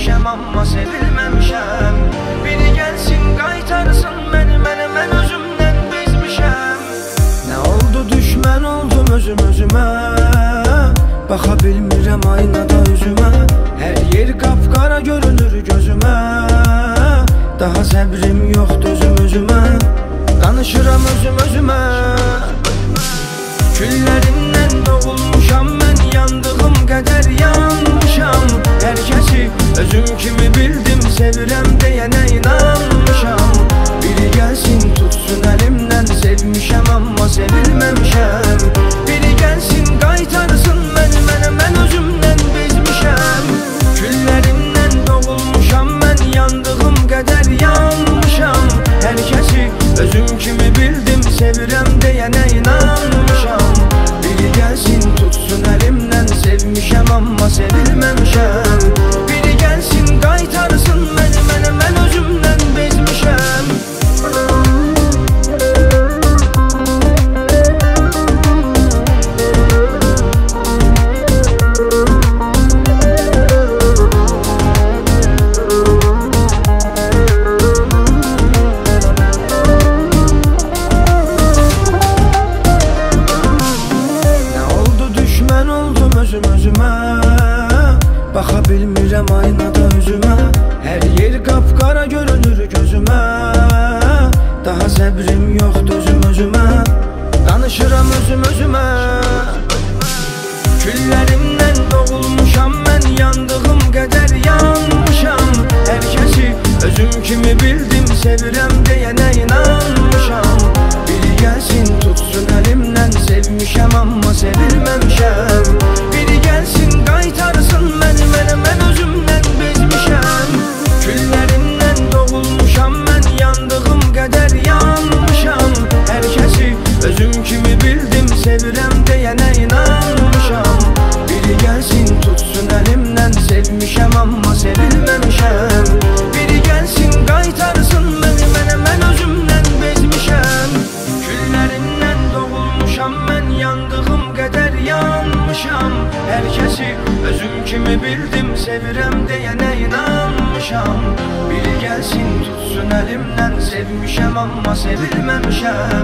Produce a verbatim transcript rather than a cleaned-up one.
sevmişəm amma sevilməmişəm. Biri gəlsin qaytarsın məni, mənə mən özümdən bezmişəm. Nə oldu düşmən oldum özüm özümə, baxa bilmirəm aynada üzümə. Hər yer qapqara görünür gözümə, daha səbrim yoxdur özüm özümə. Danışıram özüm özümə. Küllərimdən doğulmuşam mən, yandığım qədər yanmışam. Hər kəsi özüm kimi bildim, sevirəm deyənə inanmışam. Biri gəlsin tutsun əlimdən, sevmişəm amma sevilməmişəm. Biri gəlsin qaytarsın məni, mənə mən özümdən bezmişəm. Küllərimdən doğulmuşam mən, yandığım qədər yanmışam. Hər kəsi özüm kimi bildim, sevirəm deyənə inanmışam. Biri gəlsin tutsun əlimdən, sevmişəm amma sevilməmişəm. Biri gəlsin qaytarsın məni, mənə mən özümdən bezmişəm. Özüm özümə, baxa bilmirəm aynada üzümə. Hər yer qapqara görünür gözümə, daha səbrim yoxdur özüm özümə. Danışıram özüm özümə. Küllərimdən doğulmuşam mən, yandığım qədər yanmışam. Hər kəsi özüm kimi bildim, sevirəm deyənə inanmışam. Biri gəlsin tutsun əlimdən, sevmişəm amma sevilməmişəm. Biri gəlsin qaytarsın məni, mənə mən özümdən bezmişəm. Küllərimdən doğulmuşam mən, yandığım qədər yanmışam. Hər kəsi özüm kimi bildim, sevirəm deyənə inanmışam. Biri gəlsin tutsun əlimdən, sevmişəm amma sevilməmişəm. Biri gəlsin qaytarsın məni, mənə mən özümdən bezmişəm. Küllərimdən doğulmuşam mən, yandığım qədər yanmışam. Hər kəsi özüm kimi bildim, sevirəm deyənə inanmışam. Biri gəlsin tutsun əlimdən, sevmişəm amma sevilməmişəm.